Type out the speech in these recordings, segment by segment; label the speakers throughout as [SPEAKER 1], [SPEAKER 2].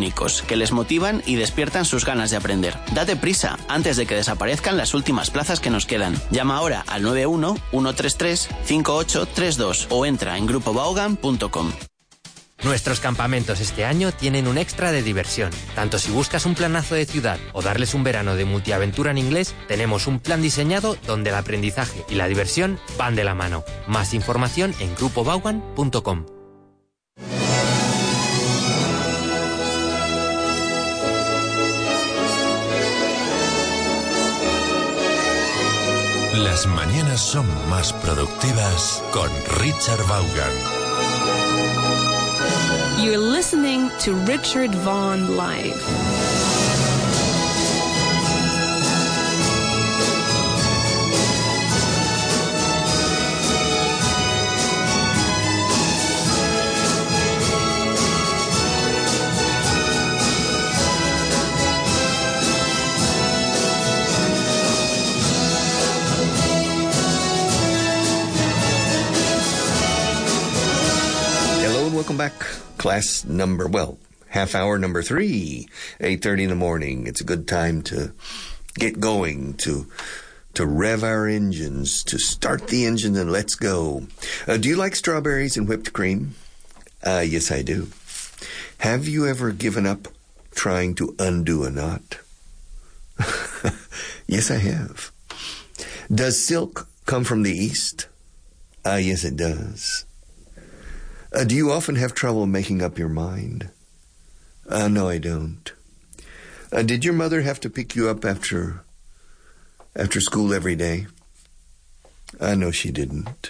[SPEAKER 1] únicos, que les motivan y despiertan sus ganas de aprender. Date prisa, antes de que desaparezcan las últimas plazas que nos quedan. Llama ahora al 91-133-5832 o entra en grupovaughan.com.
[SPEAKER 2] Nuestros campamentos este año tienen un extra de diversión. Tanto si buscas un planazo de ciudad o darles un verano de multiaventura en inglés, tenemos un plan diseñado donde el aprendizaje y la diversión van de la mano. Más información en grupovaughan.com.
[SPEAKER 3] Las mañanas son más productivas con Richard Vaughan.
[SPEAKER 4] You're listening to Richard Vaughan Live.
[SPEAKER 5] Hello and welcome back. Class number, half hour number 3, 8:30 in the morning. It's a good time to get going, to rev our engines, to start the engine and let's go. Do you like strawberries and whipped cream? Yes, I do. Have you ever given up trying to undo a knot? Yes, I have. Does silk come from the East? Yes, it does. Do you often have trouble making up your mind? No, I don't. Did your mother have to pick you up after school every day? No, she didn't.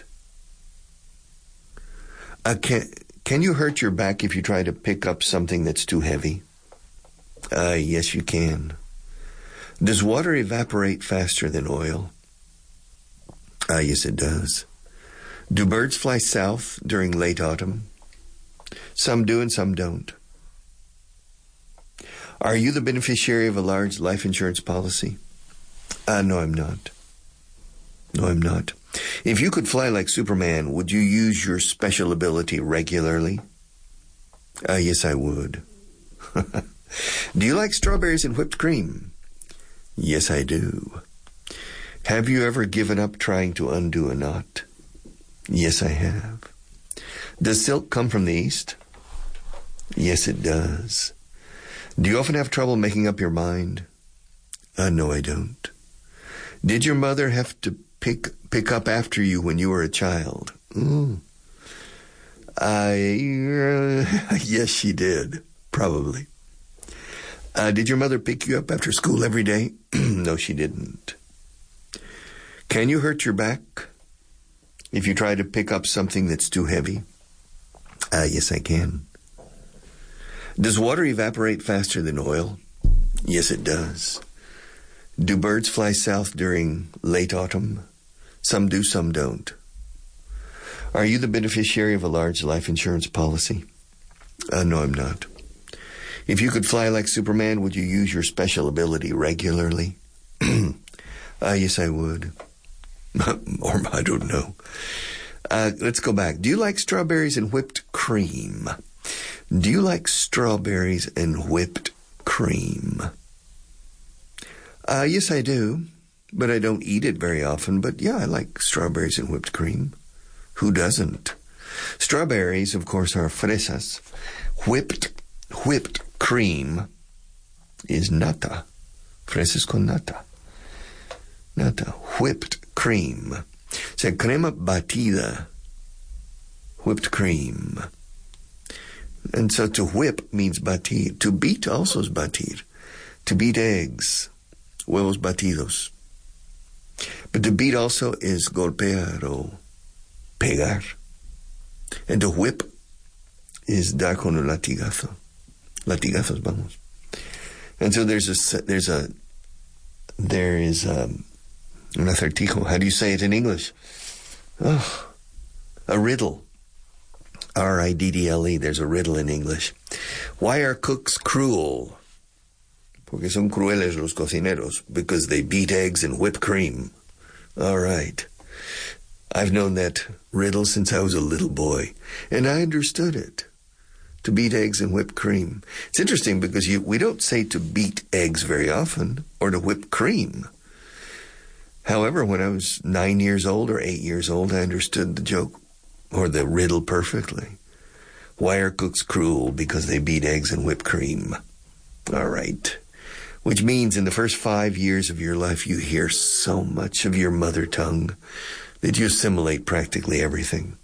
[SPEAKER 5] Can you hurt your back if you try to pick up something that's too heavy? Yes, you can. Does water evaporate faster than oil? Yes, it does. Do birds fly south during late autumn? Some do and some don't. Are you the beneficiary of a large life insurance policy? No, I'm not. No, I'm not. If you could fly like Superman, would you use your special ability regularly? Yes, I would. Do you like strawberries and whipped cream? Yes, I do. Have you ever given up trying to undo a knot? Yes, I have. Does silk come from the East? Yes, it does. Do you often have trouble making up your mind? No, I don't. Did your mother have to pick up after you when you were a child? Yes, she did. Probably. Did your mother pick you up after school every day? No, she didn't. Can you hurt your back if you try to pick up something that's too heavy? Yes, I can. Does water evaporate faster than oil? Yes, it does. Do birds fly south during late autumn? Some do, some don't. Are you the beneficiary of a large life insurance policy? No, I'm not. If you could fly like Superman, would you use your special ability regularly? Yes, I would. Or I don't know. Let's go back. Do you like strawberries and whipped cream? Do you like strawberries and whipped cream? Yes, I do. But I don't eat it very often. But yeah, I like strawberries and whipped cream. Who doesn't? Strawberries, of course, are fresas. Whipped cream is nata. Fresas con nata. Nata. Whipped cream. So crema batida. Whipped cream. And so to whip means batir. To beat also is batir. To beat eggs. Huevos batidos. But to beat also is golpear or pegar. And to whip is dar con un latigazo. Latigazos, vamos. And so there is un acertijo. How do you say it in English? Oh, a riddle. R-I-D-D-L-E. There's a riddle in English. Why are cooks cruel? Porque son crueles los cocineros. Because they beat eggs and whip cream. All right. I've known that riddle since I was a little boy, and I understood it. To beat eggs in whipped cream. It's interesting because we don't say to beat eggs very often or to whip cream. However, when I was 9 years old or 8 years old, I understood the joke or the riddle perfectly. Why are cooks cruel? Because they beat eggs in whipped cream. All right. Which means in the first 5 years of your life, you hear so much of your mother tongue that you assimilate practically everything.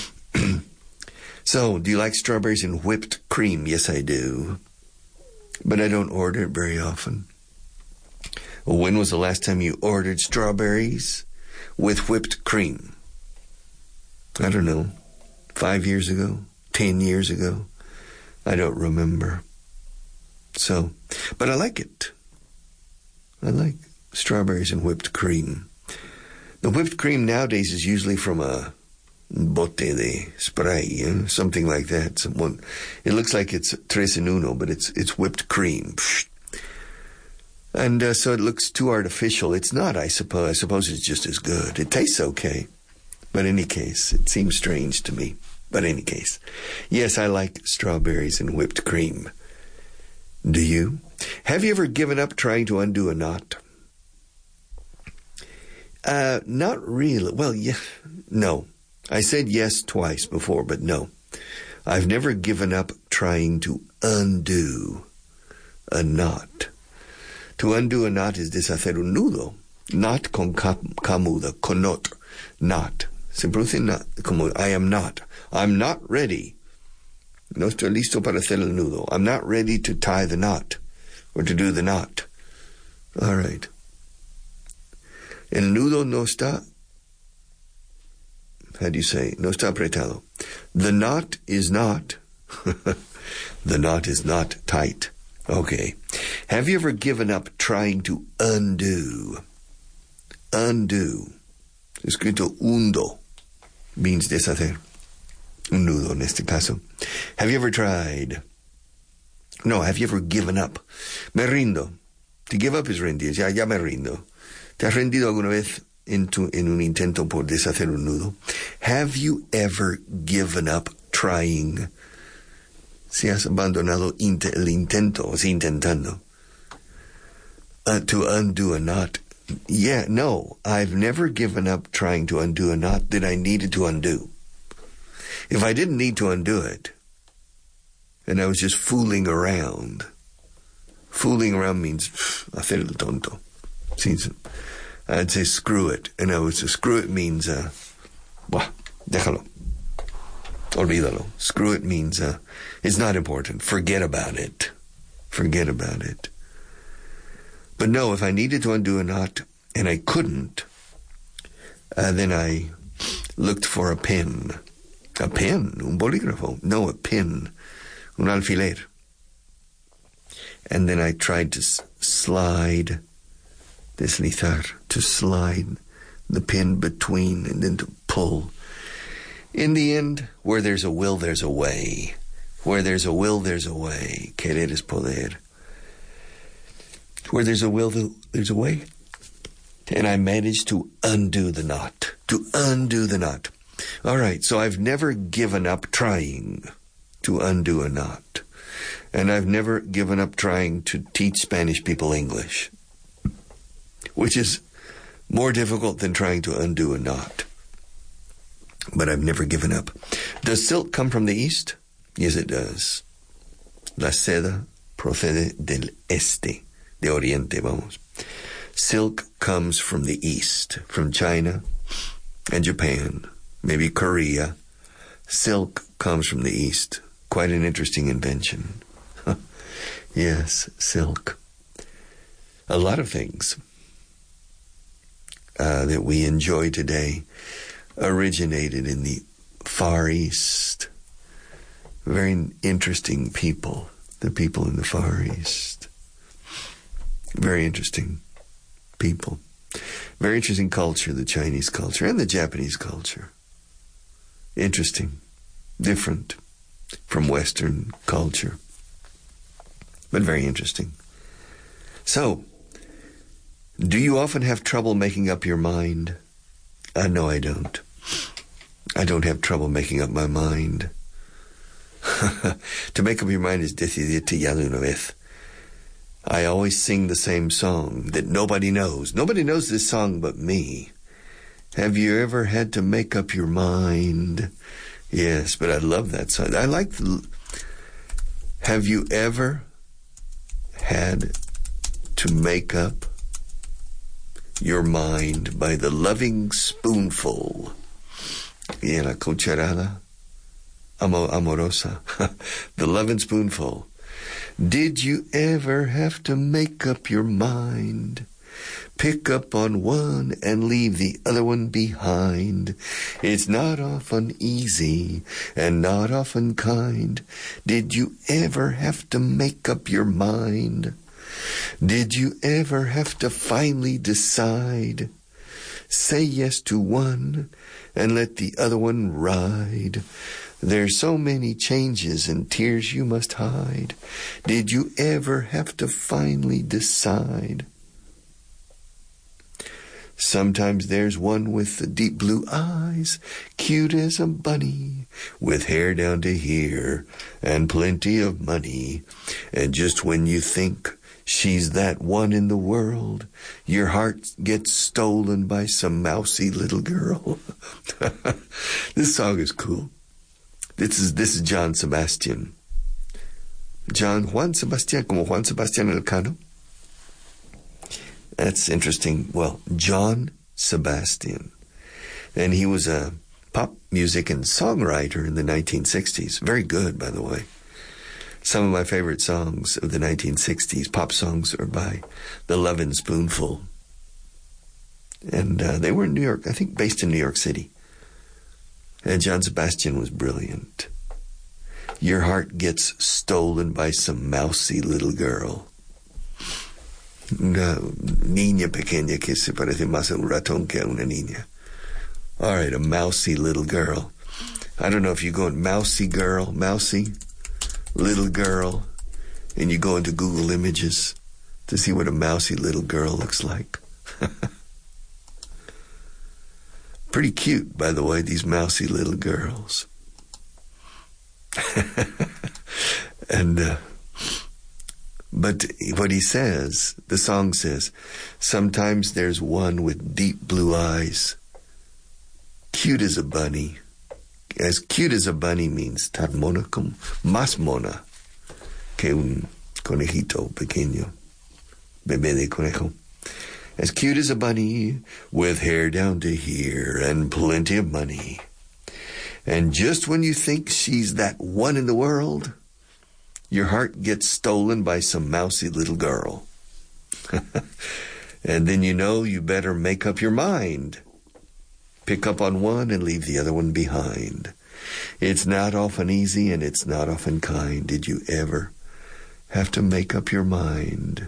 [SPEAKER 5] So, do you like strawberries in whipped cream? Yes, I do. But I don't order it very often. Well, when was the last time you ordered strawberries with whipped cream? I don't know. 5 years ago? 10 years ago? I don't remember. So, but I like it. I like strawberries and whipped cream. The whipped cream nowadays is usually from a bote de spray, something like that. It looks like it's 3 en 1, but it's whipped cream. And so it looks too artificial. It's not, I suppose. I suppose it's just as good. It tastes okay. But in any case, it seems strange to me. But in any case, yes, I like strawberries and whipped cream. Do you? Have you ever given up trying to undo a knot? Not really. Well, yeah, no. I said yes twice before, but no. I've never given up trying to undo a knot. To undo a knot is deshacer un nudo. Knot con camuda, conot, knot. Se produce not, como I am not. I'm not ready. No estoy listo para hacer el nudo. I'm not ready to tie the knot or to do the knot. All right. El nudo no está, how do you say? No está apretado. The knot is not, the knot is not tight. Okay. Have you ever given up trying to undo? Undo. Escrito undo. Means deshacer. Un nudo en este caso. Have you ever tried? No, have you ever given up? Me rindo. To give up is rendir. Ya me rindo. ¿Te has rendido alguna vez en un intento por deshacer un nudo? Have you ever given up trying? Si has abandonado el intento, o si intentando, to undo a knot. Yeah, no, I've never given up trying to undo a knot that I needed to undo. If I didn't need to undo it, and I was just fooling around means hacer el tonto. I'd say screw it, and I would say screw it means, déjalo. Olvídalo. Screw it means, it's not important. Forget about it. Forget about it. But no, if I needed to undo a knot and I couldn't, then I looked for a pen. A pen? Un bolígrafo? No, a pin. Un alfiler. And then I tried to slide, deslizar, to slide the pin between and then to pull. In the end, where there's a will, there's a way. Where there's a will, there's a way. Querer es poder. Where there's a will, there's a way. And I managed to undo the knot. To undo the knot. All right, so I've never given up trying to undo a knot. And I've never given up trying to teach Spanish people English, which is more difficult than trying to undo a knot. But I've never given up. Does silk come from the East? Yes, it does. La seda procede del este, de Oriente, vamos. Silk comes from the East, from China and Japan, maybe Korea. Silk comes from the East. Quite an interesting invention. Yes, silk. A lot of things that we enjoy today originated in the Far East. Very interesting people, the people in the Far East. Very interesting people. Very interesting culture, the Chinese culture and the Japanese culture. Interesting. Different from Western culture. But very interesting. So, do you often have trouble making up your mind? No, I don't. I don't have trouble making up my mind. To make up your mind is decidirte ya de una vez. I always sing the same song that nobody knows. Nobody knows this song but me. Have you ever had to make up your mind? Yes, but I love that song. Have you ever had to make up your mind by the loving spoonful? Y la cucharada amorosa. The loving spoonful. Did you ever have to make up your mind? Pick up on one and leave the other one behind. It's not often easy and not often kind. Did you ever have to make up your mind? Did you ever have to finally decide? Say yes to one and let the other one ride. There's so many changes and tears you must hide. Did you ever have to finally decide? Sometimes there's one with the deep blue eyes, cute as a bunny, with hair down to here and plenty of money. And just when you think she's that one in the world, your heart gets stolen by some mousy little girl. This song is cool. This is John Sebastian. Juan Sebastian, como Juan Sebastian Elcano. That's interesting. Well, John Sebastian. And he was a pop music and songwriter in the 1960s. Very good, by the way. Some of my favorite songs of the 1960s, pop songs, are by The Lovin' Spoonful. And they were in New York, I think based in New York City. And John Sebastian was brilliant. Your heart gets stolen by some mousy little girl. Una niña pequeña que se parece más a un ratón que a una niña. All right, a mousy little girl. I don't know if you go in mousy little girl, and you go into Google Images to see what a mousy little girl looks like. Pretty cute, by the way, these mousy little girls. And, but what he says, the song says, sometimes there's one with deep blue eyes, cute as a bunny. As cute as a bunny means tan mona como, más mona que un conejito pequeño, bebé de conejo. As cute as a bunny, with hair down to here and plenty of money. And just when you think she's that one in the world, your heart gets stolen by some mousy little girl. And then you know you better make up your mind. Pick up on one and leave the other one behind. It's not often easy and it's not often kind. Did you ever have to make up your mind?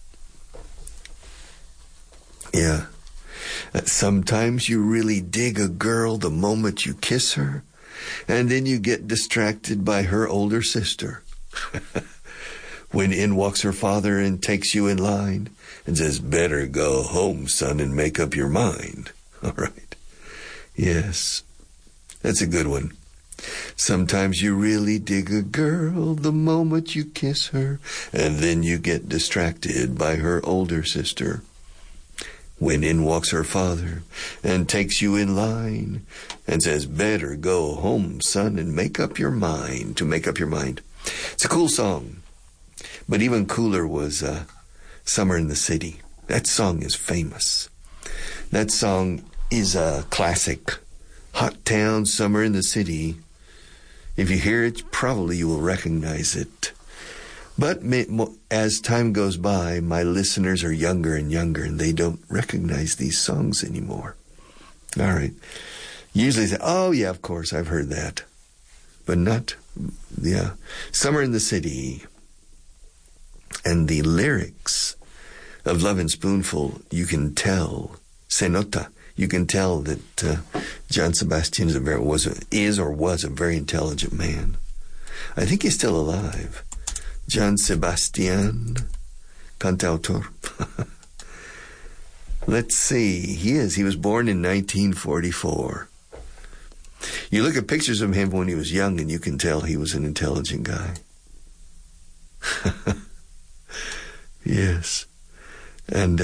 [SPEAKER 5] Yeah. Sometimes you really dig a girl the moment you kiss her, and then you get distracted by her older sister. When in walks her father and takes you in line and says, better go home, son, and make up your mind. All right. Yes, that's a good one. Sometimes you really dig a girl the moment you kiss her, and then you get distracted by her older sister. When in walks her father and takes you in line and says, better go home, son, and make up your mind. To make up your mind. It's a cool song. But even cooler was Summer in the City. That song is famous. That song is a classic. Hot Town, Summer in the City. If you hear it, probably you will recognize it. But as time goes by, my listeners are younger and younger, and they don't recognize these songs anymore. All right. Usually say, oh, yeah, of course, I've heard that. But not, yeah. Summer in the City. And the lyrics of Lovin' Spoonful, you can tell, se nota, you can tell that John Sebastian was a very intelligent man. I think he's still alive. John Sebastian, cantautor. Let's see. He was born in 1944. You look at pictures of him when he was young and you can tell he was an intelligent guy. Yes. And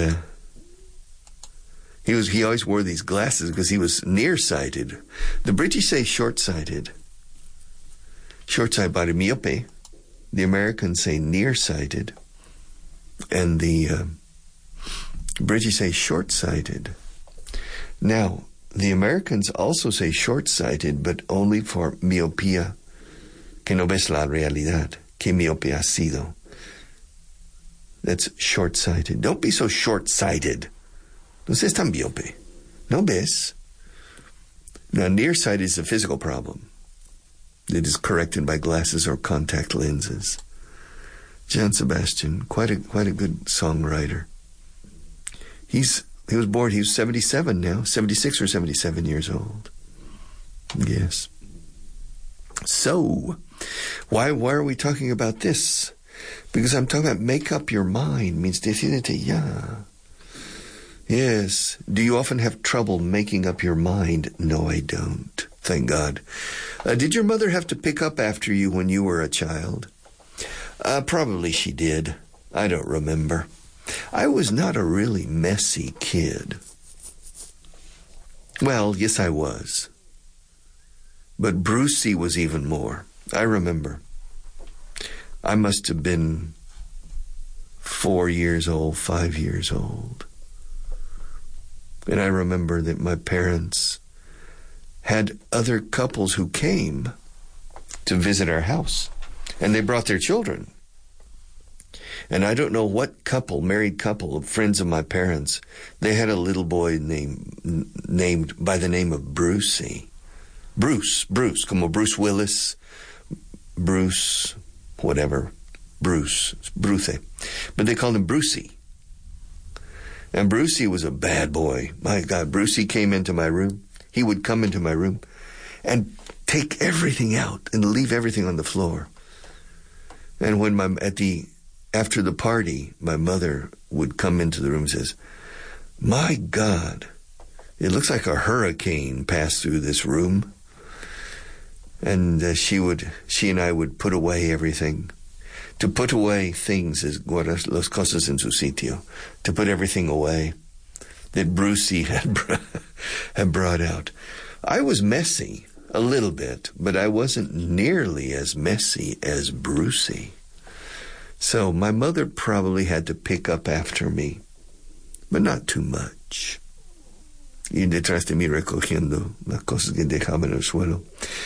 [SPEAKER 5] he always wore these glasses because he was nearsighted. The British say short-sighted. Short-sighted, by myope. The Americans say nearsighted. And the British say short-sighted. Now, the Americans also say short-sighted, but only for miopía, que no ves la realidad, que miope has sido. That's short-sighted. Don't be so short-sighted. No seas tan miope. No ves. Now, nearsighted is a physical problem. It is corrected by glasses or contact lenses. John Sebastian, quite a good songwriter. He was born, he was 77 now, 76 or 77 years old. Yes. So, why are we talking about this? Because I'm talking about make up your mind, means decídete ya. Yes. Do you often have trouble making up your mind? No, I don't. Thank God. Did your mother have to pick up after you when you were a child? Probably she did. I don't remember. I was not a really messy kid. Well, yes, I was. But Brucey was even more. I remember. I must have been 4 years old, 5 years old. And I remember that my parents had other couples who came to visit our house. And they brought their children. And I don't know what couple, married couple, friends of my parents, they had a little boy named by the name of Brucey. Bruce, como Bruce Willis, Bruce, whatever, Bruce. But they called him Brucey. And Brucey was a bad boy. My God, Brucey came into my room. He would come into my room and take everything out and leave everything on the floor. And when after the party, my mother would come into the room and says, "My God, it looks like a hurricane passed through this room." And she and I would put away everything. To put away things is guardar las cosas en su sitio. To put everything away that Brucey had brought out. I was messy a little bit, but I wasn't nearly as messy as Brucey. So my mother probably had to pick up after me, but not too much. Ir detrás de mí recogiendo las cosas que dejaba en el suelo.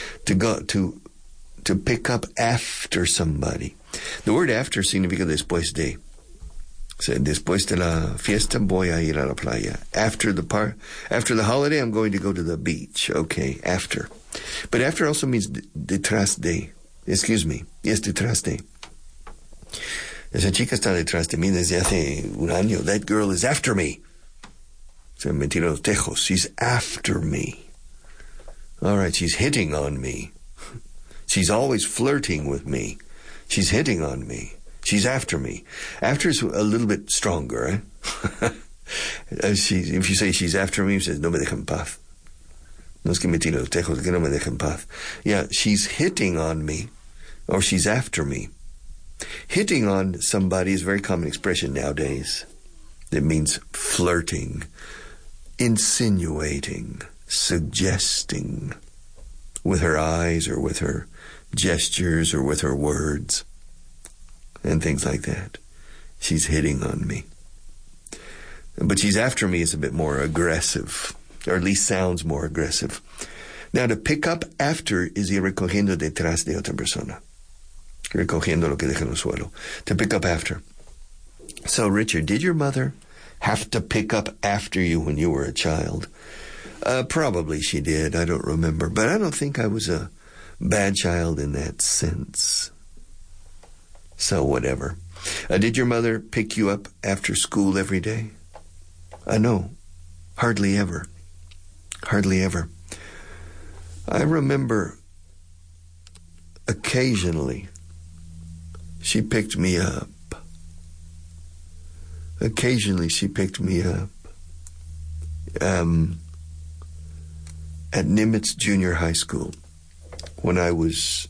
[SPEAKER 5] To pick up after somebody. The word after significa después de. So, después de la fiesta voy a ir a la playa. After the holiday, I'm going to go to the beach. Okay, after. But after also means detrás de. Excuse me. Yes, detrás de. Esa chica está detrás de mí desde hace un año. That girl is after me. Se me tiró los tejos. She's after me. All right, she's hitting on me. She's always flirting with me. She's hitting on me. She's after me. After is a little bit stronger, eh? If you say she's after me, she says, no me deja en paz. No es que me tire los tejos, es que no me deja en paz. Yeah, she's hitting on me, or she's after me. Hitting on somebody is a very common expression nowadays. It means flirting, insinuating, suggesting, with her eyes or with her gestures or with her words and things like that. She's hitting on me. But she's after me is a bit more aggressive, or at least sounds more aggressive. Now, to pick up after is ir recogiendo detrás de otra persona. Recogiendo lo que deja en el suelo. To pick up after. So, Richard, did your mother have to pick up after you when you were a child? Probably she did. I don't remember. But I don't think I was a bad child in that sense. So, whatever. Did your mother pick you up after school every day? No. Hardly ever. Hardly ever. I remember occasionally she picked me up. Occasionally she picked me up. at Nimitz Junior High School when I was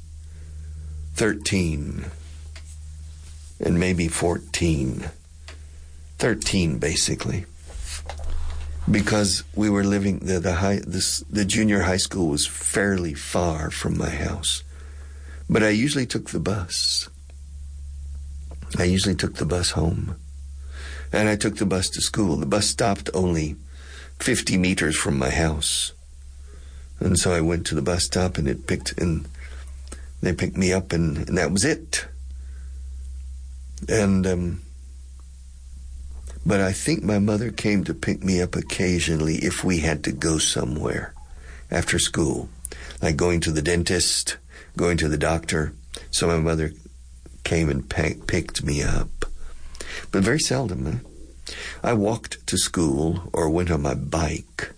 [SPEAKER 5] 13 and maybe 14. 13, basically. Because we were living, the junior high school was fairly far from my house. But I usually took the bus. I usually took the bus home. And I took the bus to school. The bus stopped only 50 meters from my house. And so I went to the bus stop and they picked me up and that was it. But I think my mother came to pick me up occasionally if we had to go somewhere after school, like going to the dentist, going to the doctor. So my mother came and picked me up. But very seldom. I walked to school or went on my bike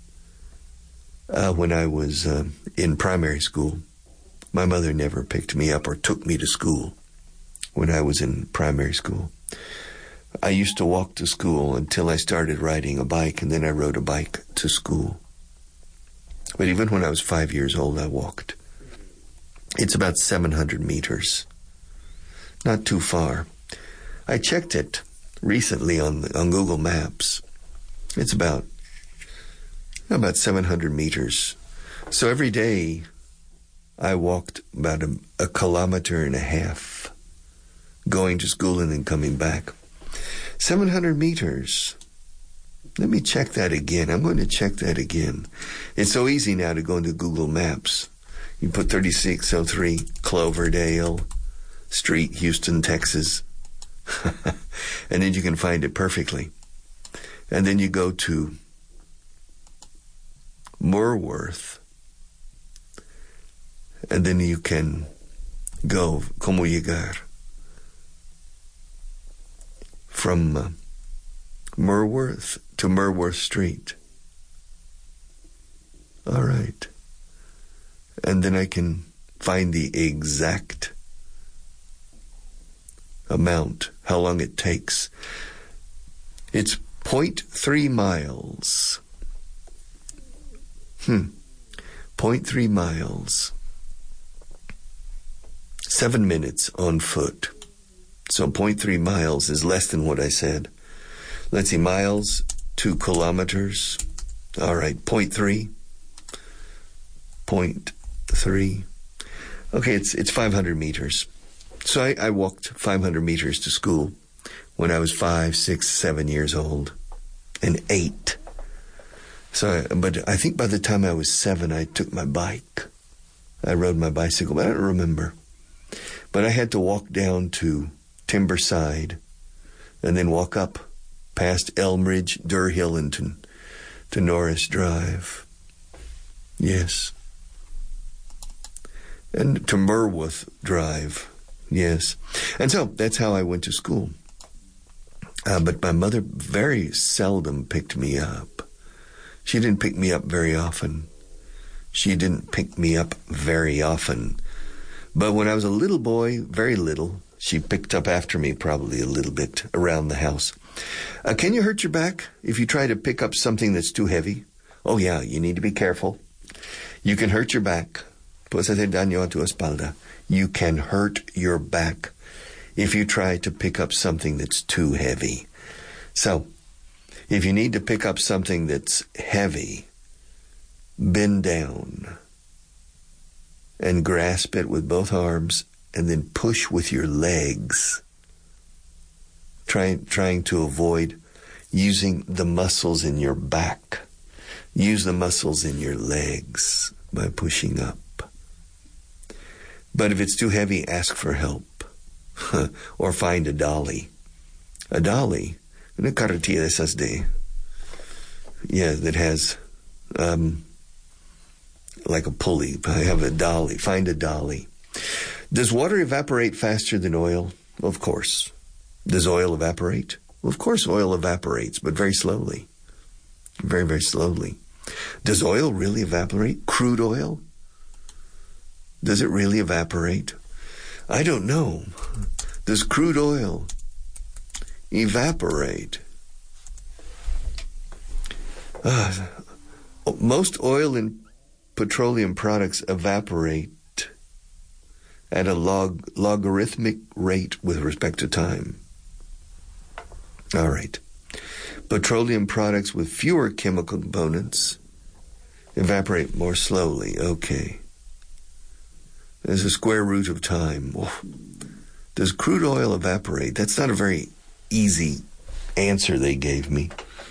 [SPEAKER 5] when I was in primary school. My mother never picked me up or took me to school when I was in primary school. I used to walk to school until I started riding a bike, and then I rode a bike to school. But even when I was 5 years old, I walked. It's about 700 meters. Not too far. I checked it recently on Google Maps. It's about 700 meters. So every day I walked about a kilometer and a half, going to school and then coming back. 700 meters. Let me check that again. I'm going to check that again. It's so easy now to go into Google Maps. You put 3603 Cloverdale Street, Houston, Texas. And then you can find it perfectly. And then you go to Moorworth. And then you can go, como llegar, from Moorworth to Moorworth Street. All right. And then I can find the exact amount, how long it takes. It's 0.3 miles. 0.3 miles. 7 minutes on foot. So 0.3 miles is less than what I said. Let's see, miles to kilometers. All right, 0.3. 0.3. Okay, it's 500 meters. So I walked 500 meters to school when I was 5, 6, 7 years old, and 8. But I think by the time I was 7, I took my bike. I rode my bicycle, but I don't remember. But I had to walk down to Timberside and then walk up past Elmridge, Durhillington to Norris Drive. Yes. And to Merworth Drive. Yes. And so that's how I went to school. But my mother very seldom picked me up. She didn't pick me up very often. But when I was a little boy, very little, she picked up after me probably a little bit around the house. Can you hurt your back if you try to pick up something that's too heavy? Oh yeah, you need to be careful. You can hurt your back. Puedes hacer daño a tu espalda. You can hurt your back if you try to pick up something that's too heavy. So, if you need to pick up something that's heavy, bend down and grasp it with both arms and then push with your legs, trying to avoid using the muscles in your back. Use the muscles in your legs by pushing up. But if it's too heavy, ask for help. Or find a dolly. A dolly? Una carretilla de esas de... Yeah, that has... like a pulley. I have a dolly. Find a dolly. Does water evaporate faster than oil? Of course. Does oil evaporate? Well, of course oil evaporates, but very slowly. Very, very slowly. Does oil really evaporate? Crude oil? Does it really evaporate? I don't know. Does crude oil evaporate? Most oil and petroleum products evaporate at a logarithmic rate with respect to time. All right. Petroleum products with fewer chemical components evaporate more slowly. Okay. There's a square root of time. Does crude oil evaporate? That's not a very easy answer they gave me.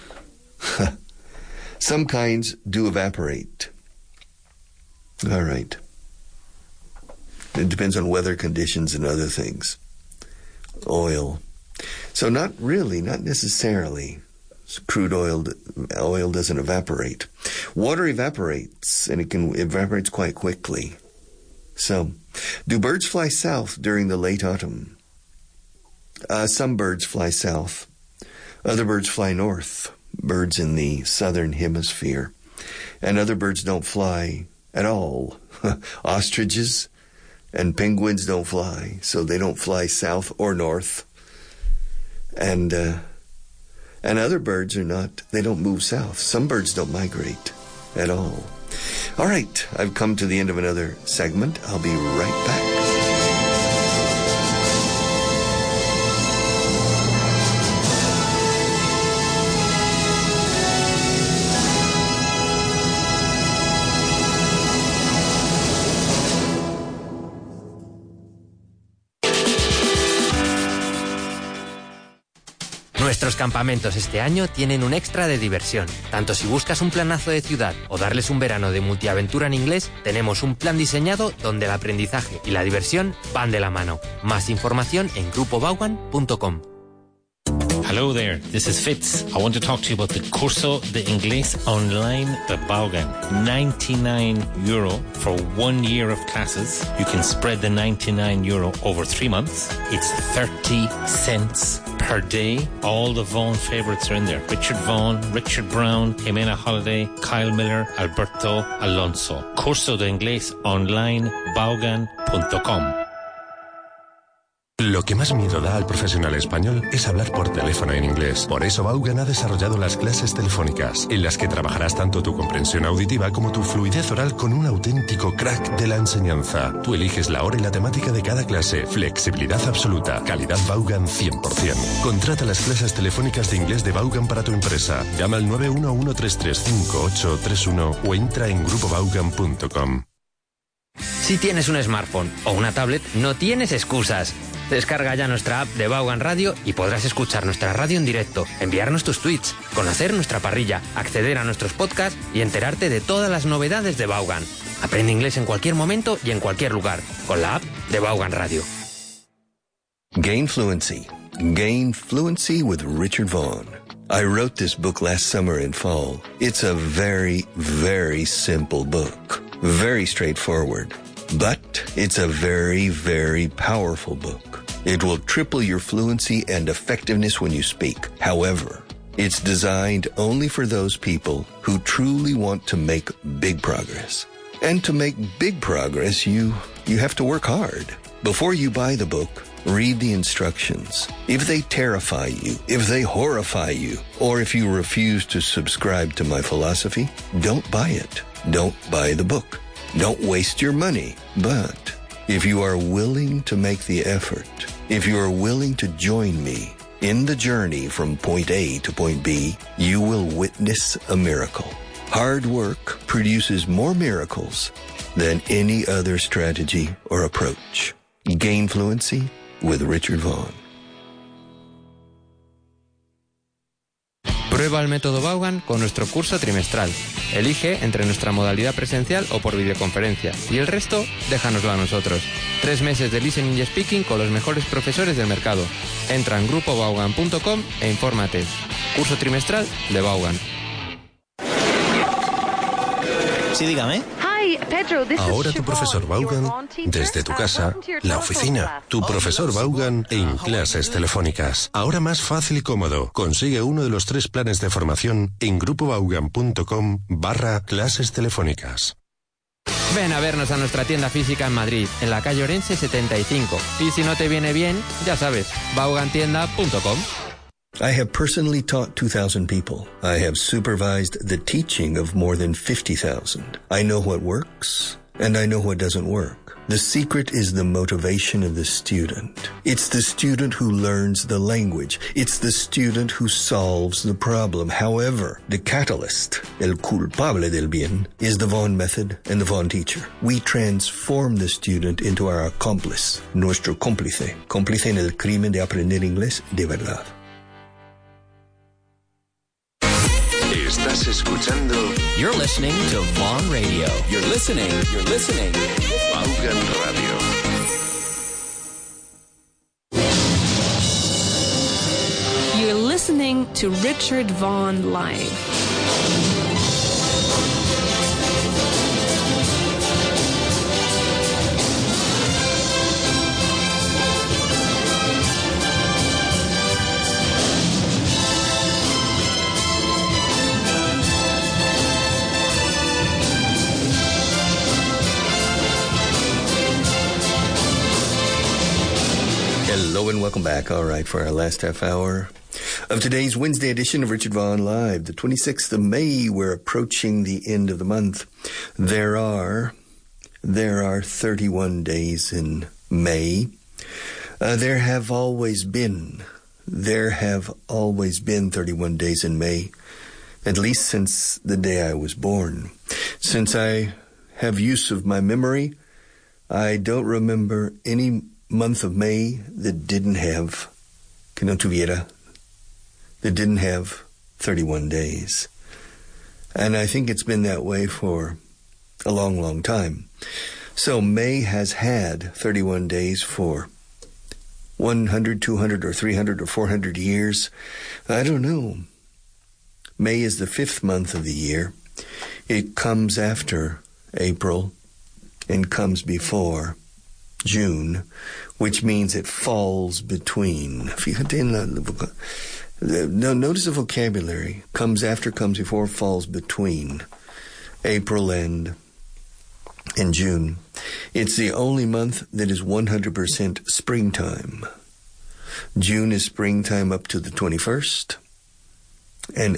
[SPEAKER 5] Some kinds do evaporate. All right. It depends on weather conditions and other things. Oil. So not necessarily. Crude oil doesn't evaporate. Water evaporates, and it evaporates quite quickly. So, do birds fly south during the late autumn? Some birds fly south. Other birds fly north. Birds in the southern hemisphere. And other birds don't fly at all. Ostriches and penguins don't fly, so they don't fly south or north. And other birds they don't move south. Some birds don't migrate at all. All right, I've come to the end of another segment. I'll be right back.
[SPEAKER 2] Nuestros campamentos este año tienen un extra de diversión. Tanto si buscas un planazo de ciudad o darles un verano de multiaventura en inglés, tenemos un plan diseñado donde el aprendizaje y la diversión van de la mano. Más información en grupobaugan.com.
[SPEAKER 6] Hello there, this is Fitz. I want to talk to you about the Curso de Inglés Online de Vaughan. €99 for 1 year of classes. You can spread the €99 over 3 months. It's 30 cents per day. All the Vaughan favourites are in there. Richard Vaughan, Richard Brown, Jimena Holiday, Kyle Miller, Alberto Alonso. Curso de Inglés Online Vaughan.com.
[SPEAKER 3] Lo que más miedo da al profesional español es hablar por teléfono en inglés. Por eso Vaughan ha desarrollado las clases telefónicas, en las que trabajarás tanto tu comprensión auditiva como tu fluidez oral con un auténtico crack de la enseñanza. Tú eliges la hora y la temática de cada clase. Flexibilidad absoluta. Calidad Vaughan 100%. Contrata las clases telefónicas de inglés de Vaughan para tu empresa. Llama al 911-335-831 o entra en grupobaugan.com.
[SPEAKER 2] Si tienes un smartphone o una tablet, no tienes excusas. Descarga ya nuestra app de Vaughan Radio y podrás escuchar nuestra radio en directo, enviarnos tus tweets, conocer nuestra parrilla, acceder a nuestros podcasts y enterarte de todas las novedades de Vaughan. Aprende inglés en cualquier momento y en cualquier lugar, con la app de Vaughan Radio.
[SPEAKER 5] Gain Fluency. Gain Fluency with Richard Vaughan. I wrote this book last summer and fall. It's a very, very simple book. Very straightforward. But it's a very, very powerful book. It will triple your fluency and effectiveness when you speak. However, it's designed only for those people who truly want to make big progress. And to make big progress, you have to work hard. Before you buy the book, read the instructions. If they terrify you, if they horrify you, or if you refuse to subscribe to my philosophy, don't buy it. Don't buy the book. Don't waste your money. But if you are willing to make the effort, if you are willing to join me in the journey from point A to point B, you will witness a miracle. Hard work produces more miracles than any other strategy or approach. Gain Fluency with Richard Vaughan.
[SPEAKER 2] Prueba el método Vaughan con nuestro curso trimestral. Elige entre nuestra modalidad presencial o por videoconferencia. Y el resto, déjanoslo a nosotros. 3 meses de listening y speaking con los mejores profesores del mercado. Entra en grupobaugan.com e infórmate. Curso trimestral de Vaughan.
[SPEAKER 1] Sí, dígame.
[SPEAKER 3] Ahora tu profesor Vaughan, desde tu casa, la oficina. Tu profesor Vaughan en clases telefónicas. Ahora más fácil y cómodo. Consigue uno de los 3 planes de formación en grupobaugan.com/clases telefónicas.
[SPEAKER 2] Ven a vernos a nuestra tienda física en Madrid, en la calle Orense 75. Y si no te viene bien, ya sabes, vaughantienda.com.
[SPEAKER 5] I have personally taught 2,000 people. I have supervised the teaching of more than 50,000. I know what works, and I know what doesn't work. The secret is the motivation of the student. It's the student who learns the language. It's the student who solves the problem. However, the catalyst, el culpable del bien, is the Vaughan method and the Vaughan teacher. We transform the student into our accomplice, nuestro cómplice en el crimen de aprender inglés de verdad.
[SPEAKER 3] Estás escuchando.
[SPEAKER 7] You're listening to Vaughan Radio. You're listening.
[SPEAKER 3] Vaughan Radio.
[SPEAKER 4] You're listening to Richard Vaughan Live.
[SPEAKER 5] Hello and welcome back. All right, for our last half hour of today's Wednesday edition of Richard Vaughan Live, the 26th of May. We're approaching the end of the month. There are 31 days in May. There have always been 31 days in May, at least since the day I was born. Since I have use of my memory, I don't remember any month of May that didn't have 31 days. And I think it's been that way for a long, long time. So May has had 31 days for 100, 200, or 300, or 400 years. I don't know. May is the 5th month of the year. It comes after April and comes before June, which means it falls between. Notice the vocabulary. Comes after, comes before, falls between April and June. It's the only month that is 100% springtime. June is springtime up to the 21st. And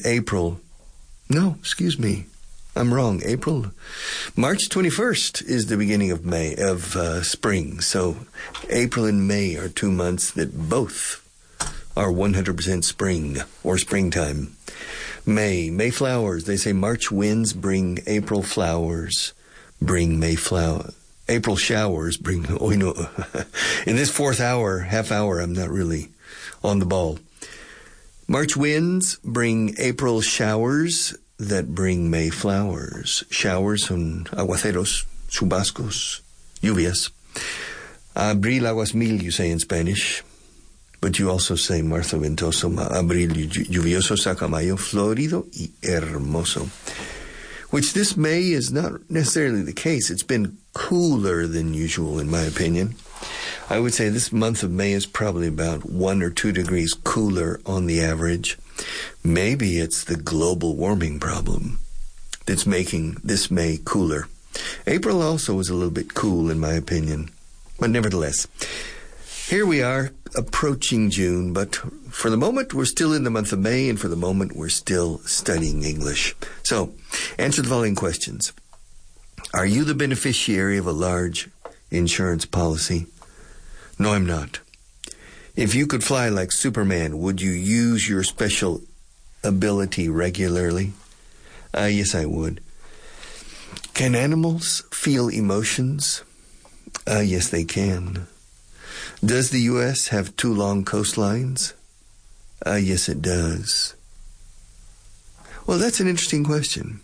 [SPEAKER 5] I'm wrong. March 21st is the beginning of spring. So April and May are 2 months that both are 100% spring or springtime. May flowers. They say March winds bring April flowers, bring May flower. April showers bring, in this half hour, I'm not really on the ball. March winds bring April showers that bring May flowers. Showers son aguaceros, chubascos, lluvias. Abril aguas mil, you say in Spanish. But you also say marzo ventoso, abril lluvioso, saca mayo florido y hermoso. Which this May is not necessarily the case. It's been cooler than usual, in my opinion. I would say this month of May is probably about 1 or 2 degrees cooler on the average. Maybe it's the global warming problem that's making this May cooler. April also was a little bit cool, in my opinion. But nevertheless, here we are approaching June, but for the moment we're still in the month of May, and for the moment we're still studying English. So, answer the following questions. Are you the beneficiary of a large insurance policy? No, I'm not. If you could fly like Superman, would you use your special ability regularly? Yes, I would. Can animals feel emotions? Yes, they can. Does the U.S. have 2 long coastlines? Yes, it does. Well, that's an interesting question.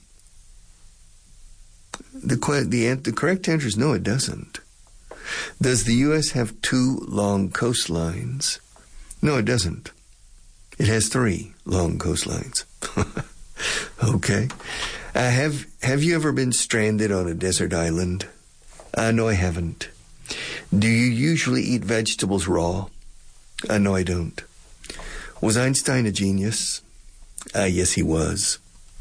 [SPEAKER 5] The correct answer is no, it doesn't. Does the U.S. have 2 long coastlines? No, it doesn't. It has 3 long coastlines. Okay. Have you ever been stranded on a desert island? No, I haven't. Do you usually eat vegetables raw? No, I don't. Was Einstein a genius? Yes, he was.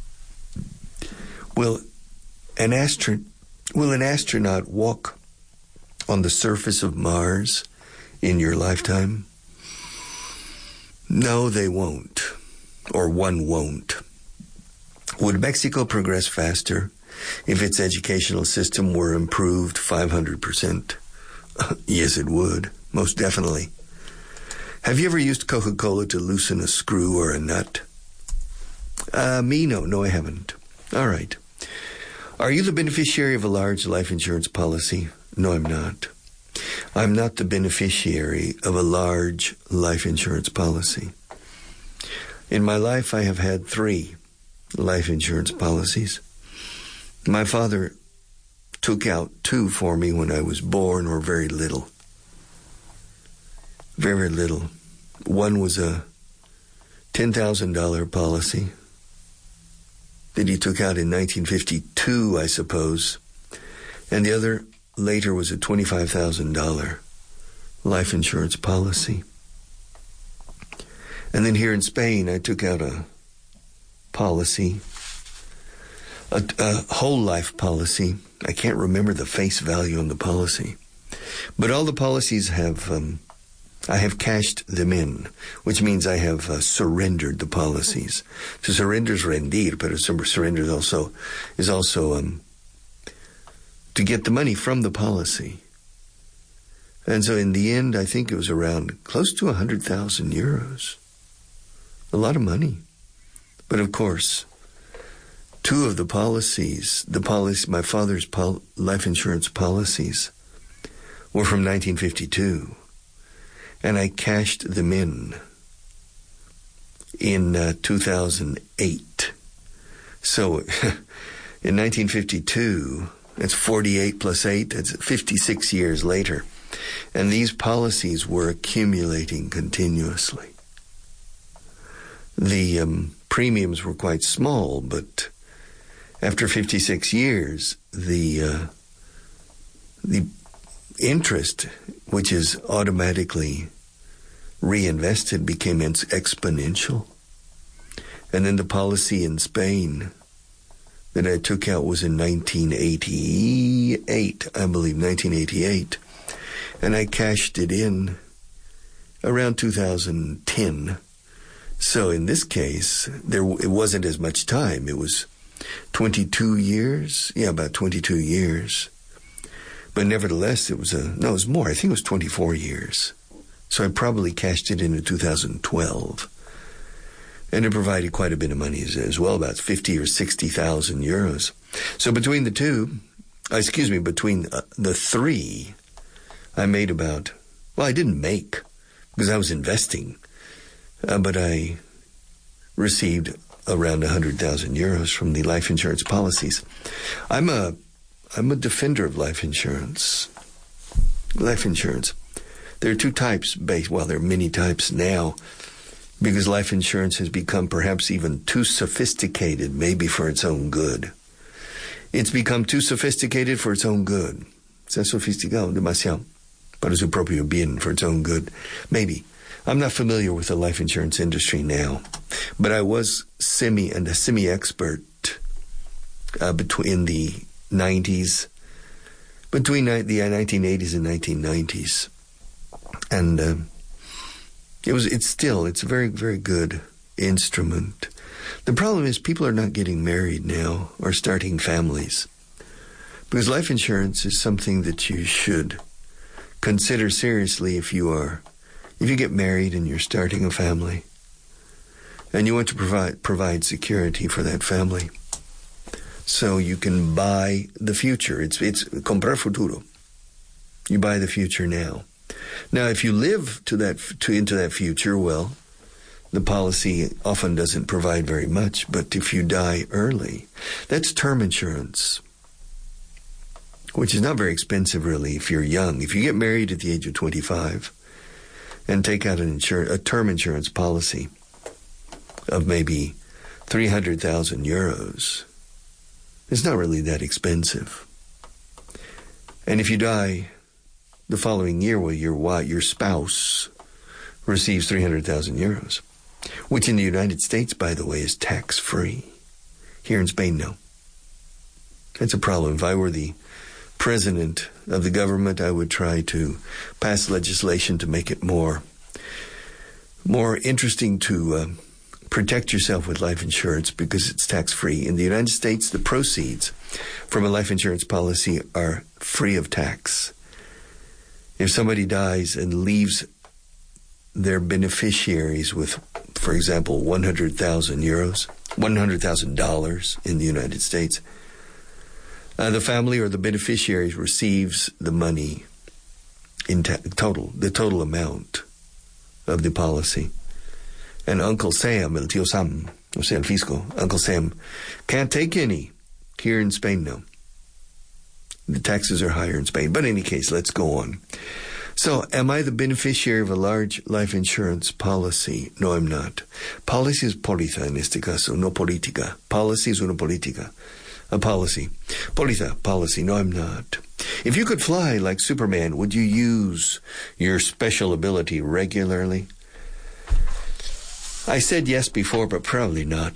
[SPEAKER 5] Will an astronaut walk on the surface of Mars in your lifetime? No, they won't. Or one won't. Would Mexico progress faster if its educational system were improved 500%? Yes, it would. Most definitely. Have you ever used Coca-Cola to loosen a screw or a nut? Me, no. No, I haven't. All right. Are you the beneficiary of a large life insurance policy? No, I'm not. I'm not the beneficiary of a large life insurance policy. In my life, I have had 3 life insurance policies. My father took out 2 for me when I was born, or very little. Very little. One was a $10,000 policy that he took out in 1952, I suppose. And the other later was a $25,000 life insurance policy. And then here in Spain, I took out a policy, a whole life policy. I can't remember the face value on the policy. But all the policies have, I have cashed them in, which means I have surrendered the policies. To surrender is rendir, but surrender is also to get the money from the policy. And so in the end, I think it was around close to 100,000 euros. A lot of money. But of course, 2 of the policies, my father's life insurance policies, were from 1952. And I cashed them in 2008. So in 1952, that's 48 plus 8, that's 56 years later. And these policies were accumulating continuously. The premiums were quite small, but after 56 years, the interest, which is automatically reinvested, became exponential. And then the policy in Spain that I took out was in 1988, I believe, 1988. And I cashed it in around 2010. So in this case, it wasn't as much time. It was 22 years. Yeah, about 22 years. But nevertheless, it was more. I think it was 24 years. So I probably cashed it in 2012. And it provided quite a bit of money as well, about 50 or 60,000 euros. So between the 3, I made I didn't make, because I was investing, but I received around 100,000 euros from the life insurance policies. I'm a defender of life insurance. Life insurance. There are 2 types there are many types now, because life insurance has become perhaps even too sophisticated, maybe for its own good. It's become too sophisticated for its own good. C'est sofisticado, demasiado, para su propio bien, for its own good. Maybe. I'm not familiar with the life insurance industry now, but I was a semi-expert between the 90s, between the 1980s and 1990s. And it's a very, very good instrument. The problem is people are not getting married now or starting families, because life insurance is something that you should consider seriously if you get married and you're starting a family and you want to provide security for that family. So you can buy the future. It's comprar futuro. You buy the future now. Now, if you live into that future, well, the policy often doesn't provide very much. But if you die early, that's term insurance, which is not very expensive, really, if you're young. If you get married at the age of 25 and take out a term insurance policy of maybe 300,000 euros, it's not really that expensive. And if you die the following year, well, your spouse receives 300,000 euros, which in the United States, by the way, is tax-free. Here in Spain, no. That's a problem. If I were the president of the government, I would try to pass legislation to make it more more interesting to protect yourself with life insurance because it's tax-free. In the United States, the proceeds from a life insurance policy are free of tax. If somebody dies and leaves their beneficiaries with, for example, 100,000 euros, $100,000 in the United States, the family or the beneficiaries receives the money in the total amount of the policy. And Uncle Sam, el tío Sam, o sea, el fisco, Uncle Sam, can't take any. Here in Spain, no. The taxes are higher in Spain. But in any case, let's go on. So, am I the beneficiary of a large life insurance policy? No, I'm not. Policy es póliza en este caso, no política. Policy es una política. A policy. Póliza, policy. No, I'm not. If you could fly like Superman, would you use your special ability regularly? I said yes before, but probably not.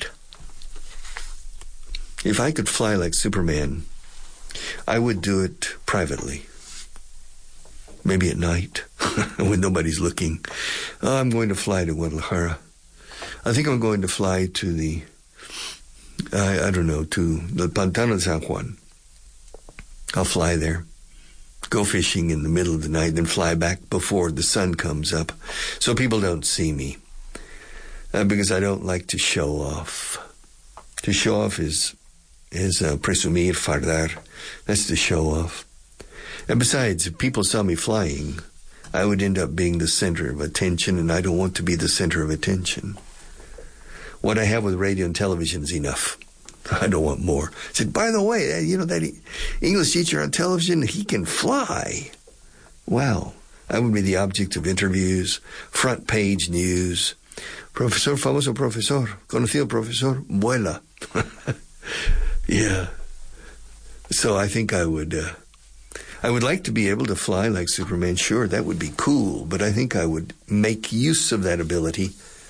[SPEAKER 5] If I could fly like Superman, I would do it privately. Maybe at night, when nobody's looking. Oh, I'm going to fly to Guadalajara. I think I'm going to fly to the, I don't know, to the Pantano de San Juan. I'll fly there, go fishing in the middle of the night, then fly back before the sun comes up, so people don't see me. Because I don't like to show off. To show off is presumir, fardar. That's to show off. And besides, if people saw me flying, I would end up being the center of attention, and I don't want to be the center of attention. What I have with radio and television is enough. I don't want more. I said, by the way, you know that English teacher on television, he can fly. Wow. I would be the object of interviews, front page news. Profesor, famoso profesor, conocido profesor, vuela. Yeah. So I think I would like to be able to fly like Superman. Sure, that would be cool, but I think I would make use of that ability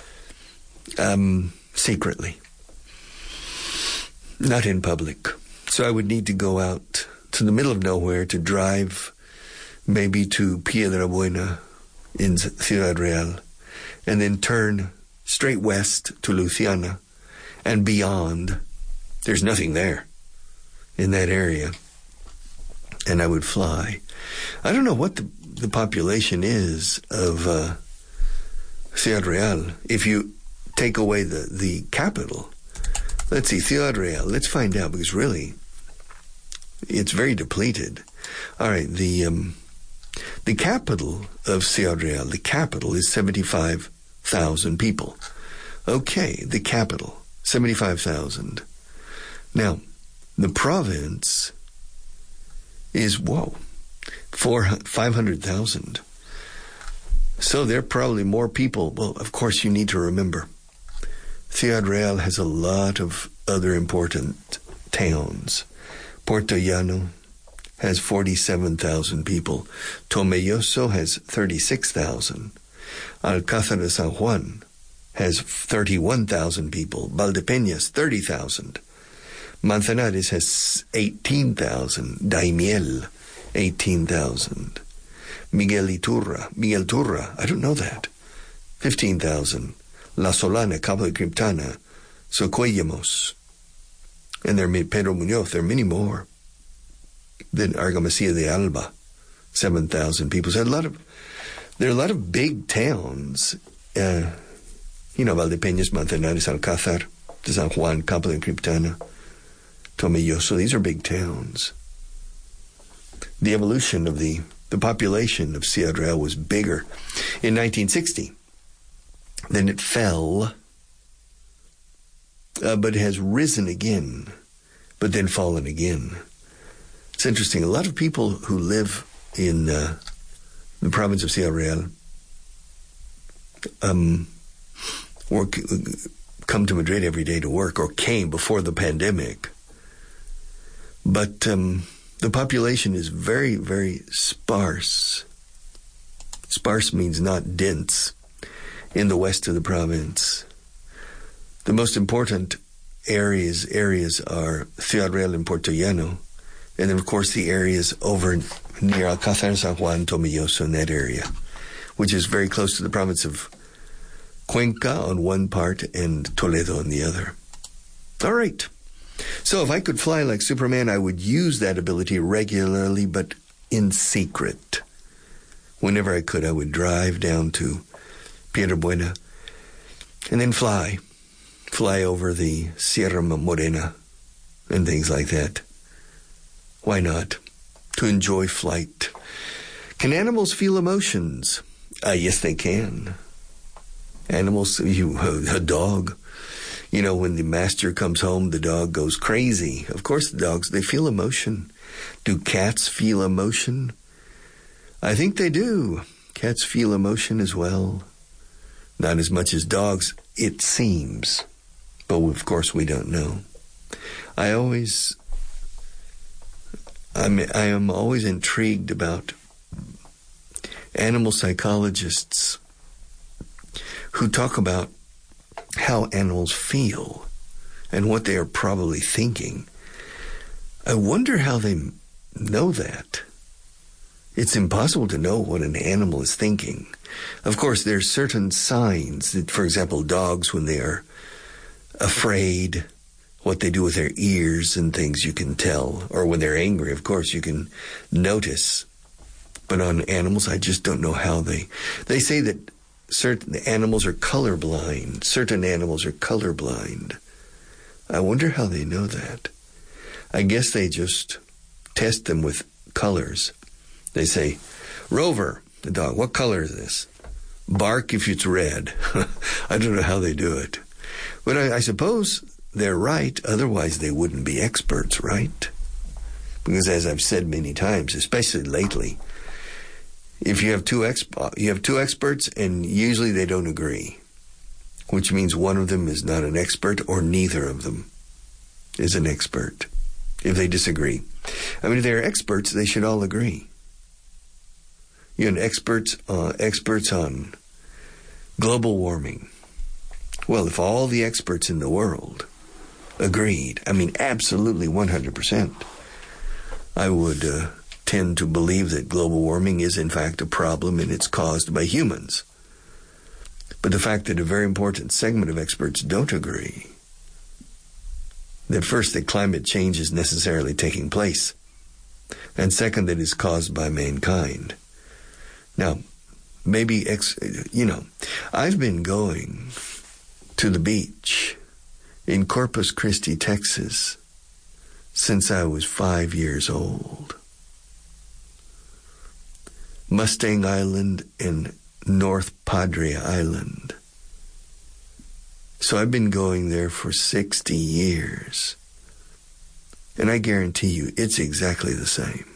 [SPEAKER 5] secretly, not in public. So I would need to go out to the middle of nowhere to drive maybe to Piedra Buena in Ciudad Real, and then turn straight west to Luciana and beyond. There's nothing there in that area. And I would fly. I don't know what the population is of Ciudad Real. If you take away the capital, let's see, Ciudad Real. Let's find out, because really, it's very depleted. All right, the capital of Ciudad Real, the capital is 75,000 people. Okay, the capital, 75,000. Now, the province is, 500,000. So there are probably more people. Well, of course, you need to remember, Ciudad Real has a lot of other important towns. Puerto Llano has 47,000 people. Tomelloso has 36,000. Alcázar de San Juan has 31,000 people. Valdepeñas, 30,000. Manzanares has 18,000. Daimiel, 18,000. Miguel Turra, I don't know that, 15,000. La Solana, Cabo de Criptana, Socuellamos, and there are Pedro Muñoz. There are many more. Then Argamasilla de Alba, 7,000 people. So there are a lot of big towns. Valdepeñas, Manzanares, Alcázar de San Juan, Cabo de Criptana, Tomelloso. These are big towns. The evolution of the population of Ciudad Real was bigger in 1960. Then it fell, but it has risen again, but then fallen again. It's interesting. A lot of people who live in the province of Ciudad Real come to Madrid every day to work, or came before the pandemic. But the population is very, very sparse. Sparse means not dense in the west of the province. The most important areas are Ciudad Real and Puerto Llano, and then of course the areas over near Alcázar, San Juan, Tomelloso, in that area, which is very close to the province of Cuenca on one part and Toledo on the other. All right. So if I could fly like Superman, I would use that ability regularly, but in secret. Whenever I could, I would drive down to Piedrabuena and then fly over the Sierra Morena and things like that. Why not? To enjoy flight. Can animals feel emotions? Yes, they can. Animals, a dog. You know, when the master comes home, the dog goes crazy. Of course, the dogs, they feel emotion. Do cats feel emotion? I think they do. Cats feel emotion as well. Not as much as dogs, it seems. But, of course, we don't know. I am always intrigued about animal psychologists who talk about how animals feel and what they are probably thinking. I wonder how they know that. It's impossible to know what an animal is thinking. Of course, there are certain signs that, for example, dogs, when they are afraid, what they do with their ears and things you can tell. Or when they're angry, of course, you can notice. But on animals, I just don't know how they say that certain animals are colorblind. Certain animals are colorblind. I wonder how they know that. I guess they just test them with colors. They say, Rover, the dog, what color is this? Bark if it's red. I don't know how they do it. But I suppose they're right. Otherwise, they wouldn't be experts, right? Because as I've said many times, especially lately, if you have two experts, and usually they don't agree, which means one of them is not an expert, or neither of them is an expert, if they disagree. I mean, if they're experts, they should all agree. You know, experts on global warming. Well, if all the experts in the world agreed, I mean, absolutely 100%, I would tend to believe that global warming is in fact a problem and it's caused by humans. But the fact that a very important segment of experts don't agree, that first, that climate change is necessarily taking place, and second, that it's caused by mankind. Now, maybe, I've been going to the beach in Corpus Christi, Texas, since I was 5 years old. Mustang Island and North Padre Island. So I've been going there for 60 years. And I guarantee you, it's exactly the same.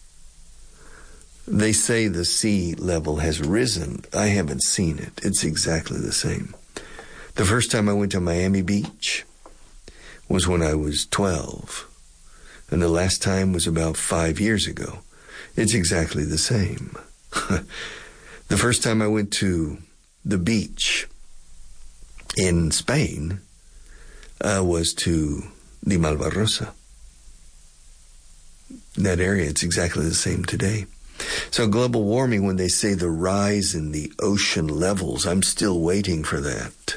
[SPEAKER 5] They say the sea level has risen. I haven't seen it. It's exactly the same. The first time I went to Miami Beach was when I was 12. And the last time was about 5 years ago. It's exactly the same. The first time I went to the beach in Spain was to the Malvarrosa. That area, it's exactly the same today. So global warming, when they say the rise in the ocean levels, I'm still waiting for that.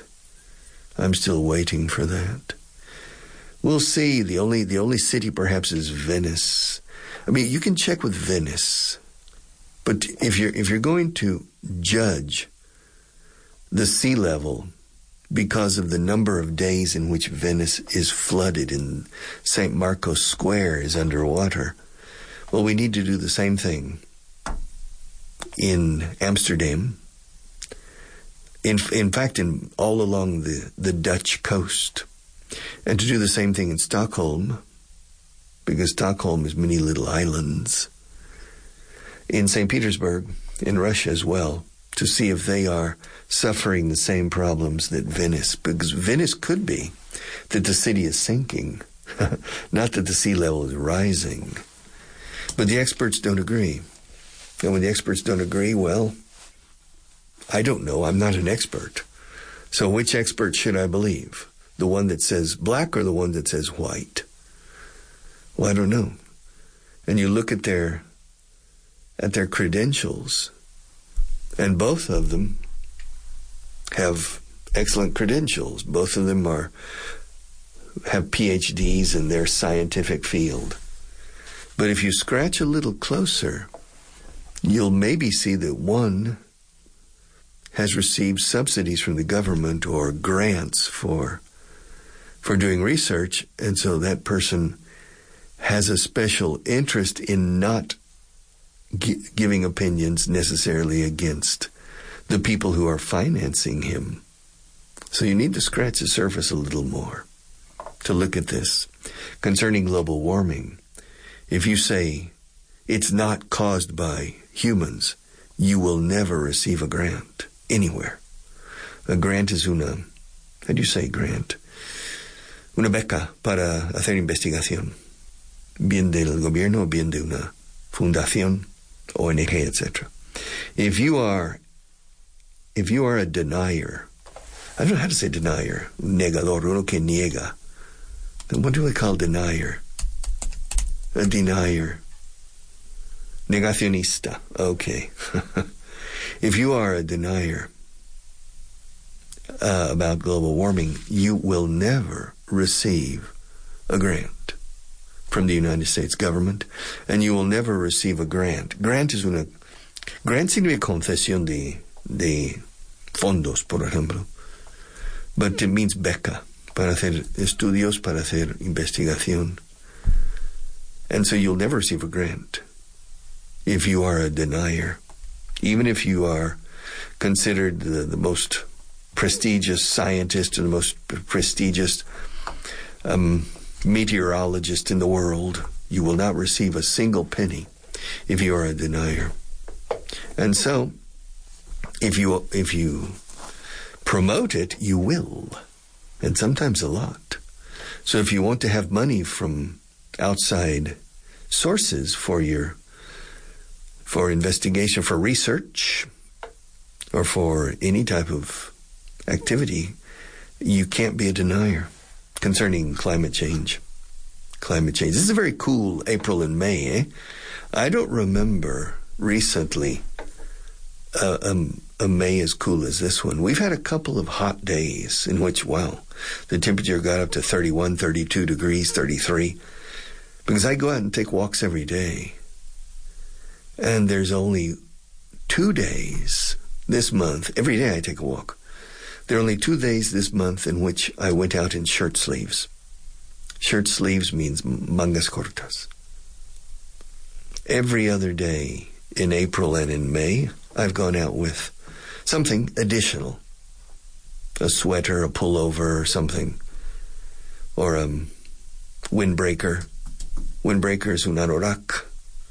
[SPEAKER 5] We'll see. The only city perhaps is Venice. I mean, you can check with Venice. But if you're going to judge the sea level because of the number of days in which Venice is flooded and St. Marcos Square is underwater, well, we need to do the same thing in Amsterdam. In fact, all along the Dutch coast. And to do the same thing in Stockholm, because Stockholm is many little islands. In St. Petersburg, in Russia as well, to see if they are suffering the same problems that Venice, because Venice could be that the city is sinking, not that the sea level is rising. But the experts don't agree. And when the experts don't agree, well, I don't know. I'm not an expert. So which expert should I believe? The one that says black or the one that says white? Well, I don't know. And you look at their credentials, and both of them have excellent credentials. Both of them have PhDs in their scientific field. But if you scratch a little closer, you'll maybe see that one has received subsidies from the government or grants for doing research, and so that person has a special interest in not giving opinions necessarily against the people who are financing him. So you need to scratch the surface a little more to look at this. Concerning global warming, if you say it's not caused by humans, you will never receive a grant anywhere. A grant is how do you say grant? Una beca para hacer investigación. Bien del gobierno, bien de una fundación, ONG, etc. If you are a denier, I don't know how to say denier, negador, uno que niega. What do we call denier? A denier. Negacionista. Okay. If you are a denier about global warming, you will never receive a grant from the United States government, and you will never receive a grant. Grant significa concesión de fondos, por ejemplo, but it means beca, para hacer estudios, para hacer investigación. And so you'll never receive a grant if you are a denier, even if you are considered the most prestigious scientist and the most prestigious meteorologist in the world. You will not receive a single penny if you are a denier. And so, if you promote it, you will, and sometimes a lot. So if you want to have money from outside sources for investigation, for research, or for any type of activity, you can't be a denier. Concerning climate change. This is a very cool April and May, eh? I don't remember recently a May as cool as this one. We've had a couple of hot days in which, wow, the temperature got up to 31, 32 degrees, 33. Because I go out and take walks every day. And there's only 2 days this month. Every day I take a walk. There are only 2 days this month in which I went out in shirt sleeves. Shirt sleeves means mangas cortas. Every other day in April and in May, I've gone out with something additional. A sweater, a pullover, or something. Or a windbreaker. Windbreaker is un anorak.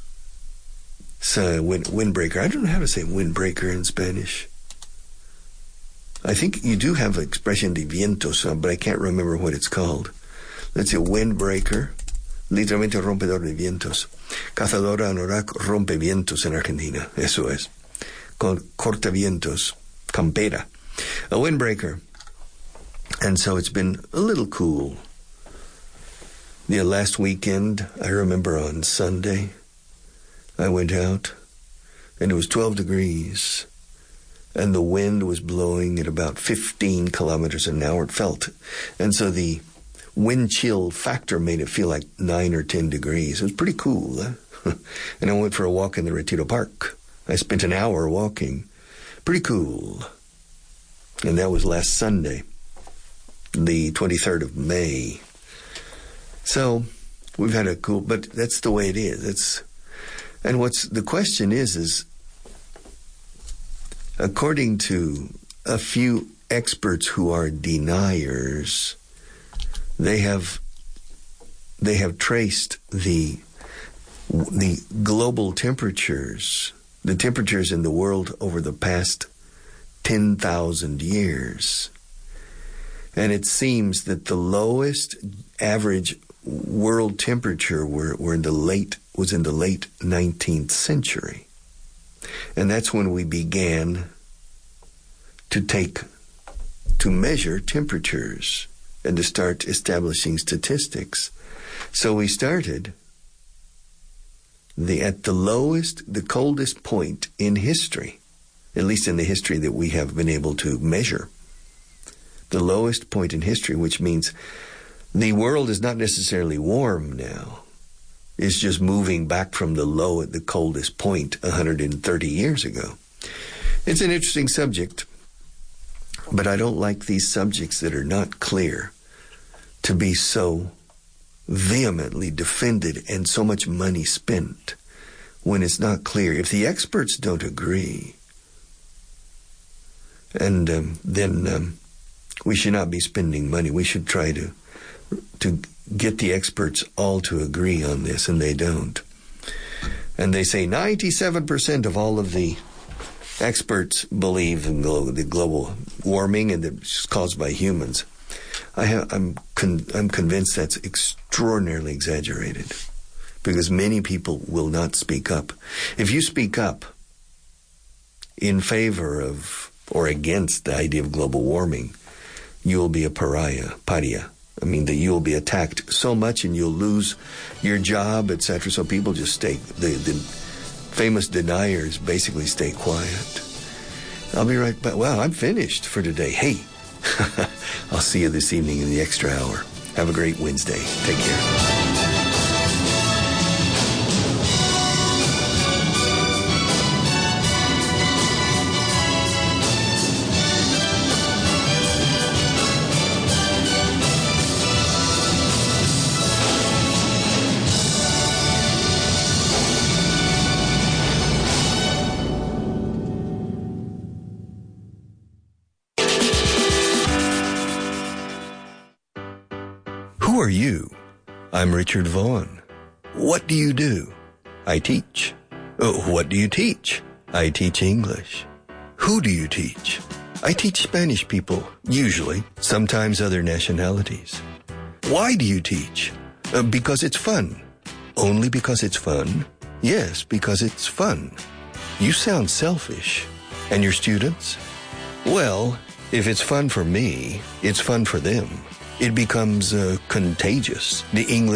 [SPEAKER 5] So, windbreaker. I don't know how to say windbreaker in Spanish. I think you do have an expression de vientos, but I can't remember what it's called. Let's say windbreaker, literalmente rompedor de vientos. Cazadora anorak rompe vientos en Argentina. Eso es. Corta vientos. Campera. A windbreaker. And so it's been a little cool. The last weekend, I remember on Sunday, I went out, and it was 12 degrees. And the wind was blowing at about 15 kilometers an hour, it felt. And so the wind chill factor made it feel like 9 or 10 degrees. It was pretty cool. Huh? And I went for a walk in the Retiro Park. I spent an hour walking. Pretty cool. And that was last Sunday, the 23rd of May. So we've had a cool, but that's the way it is. And the question is according to a few experts who are deniers, they have traced the global temperatures, the temperatures in the world over the past 10,000 years. And it seems that the lowest average world temperature was in the late 19th century. And that's when we began to measure temperatures and to start establishing statistics. So we started at the coldest point in history, at least in the history that we have been able to measure. The lowest point in history, which means the world is not necessarily warm now. It's just moving back from the low at the coldest point 130 years ago. It's an interesting subject, but I don't like these subjects that are not clear to be so vehemently defended and so much money spent when it's not clear. If the experts don't agree, and then we should not be spending money. We should try to get the experts all to agree on this, and they don't. And they say 97% of all of the experts believe in the global warming and that it's caused by humans. I'm convinced that's extraordinarily exaggerated, because many people will not speak up. If you speak up in favor of or against the idea of global warming, you'll be a paria. I mean, that you'll be attacked so much and you'll lose your job, etc. So people just stay, the famous deniers basically stay quiet. I'll be right back. Well, I'm finished for today. Hey, I'll see you this evening in the extra hour. Have a great Wednesday. Take care. Who are you? I'm Richard Vaughn. What do you do? I teach. What do you teach? I teach English. Who do you teach? I teach Spanish people, usually, sometimes other nationalities. Why do you teach? Because it's fun. Only because it's fun? Yes, because it's fun. You sound selfish. And your students? Well, if it's fun for me, it's fun for them. It becomes contagious. The English